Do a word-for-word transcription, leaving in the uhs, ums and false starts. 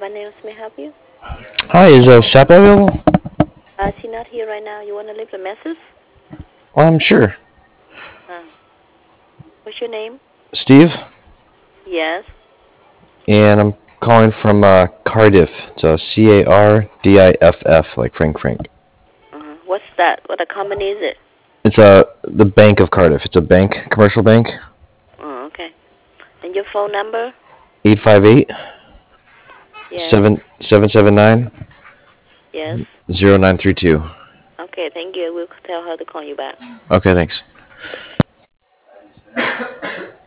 Nails may I help you? Hi, is uh, Shep available? Uh, she's not here right now. You want to leave a message? Um, sure. Uh, what's your name? Steve, Yes. and I'm calling from uh, Cardiff. It's uh, C A R D I F F, like Frank Frank. Uh-huh. What's that? What company is it? It's uh, the Bank of Cardiff. It's a bank, commercial bank. Oh, okay. And your phone number? Eight five eight Yes. seven seven seven nine Yes. zero nine three two. Okay, thank you. We'll tell her to call you back. Okay, thanks.